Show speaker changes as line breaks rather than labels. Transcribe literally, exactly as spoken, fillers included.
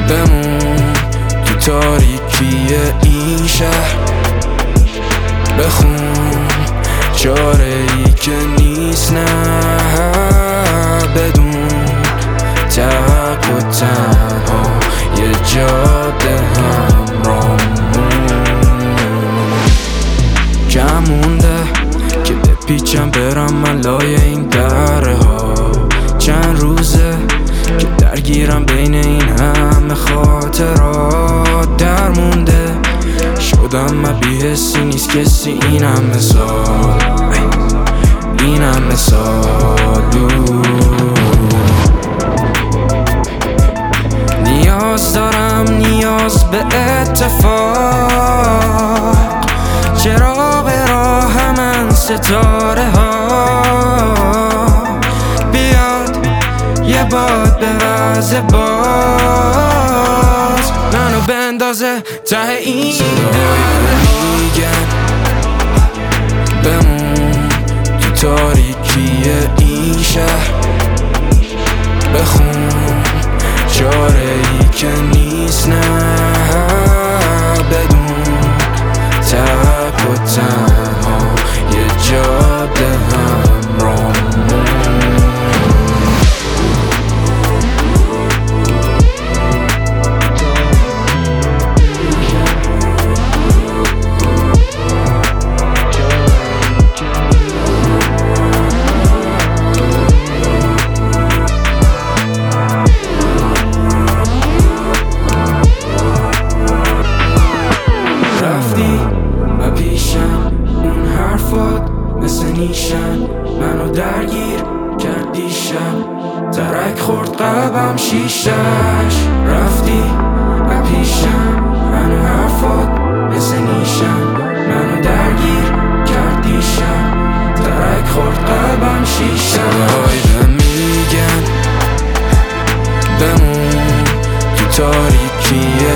بمون تو تاریکی این شهر، بخون چاره ای که نیست نه بدون تک و تنها یه جاده همراهمون. کم مونده که بپیچم برم من لای این دره ها، چند روزه که درگیرم بین این همه خاطرات. در مونده شدم من بی‌حسی نیست کسی، اینم مثال اینم مثال نیاز دارم نیاز به اتفاق، چراغ راه من ستاره ها بیاد یه باد به وزه باز منو بندازه ته این دره میگن بمون تو تاریکی این شهر، بخون چاره ای که نیست نه بدون تک و تنها یه جاده همراهمون. مثل نیشن منو درگیر کرد دیشب، ترک خورد قلبم شیشش. رفتی و پیشم منو حرفات مثل نیشن منو درگیر کرد دیشب، ترک خورد قلبم شیشش. صداهای بهم میگن بمون تو تاریکی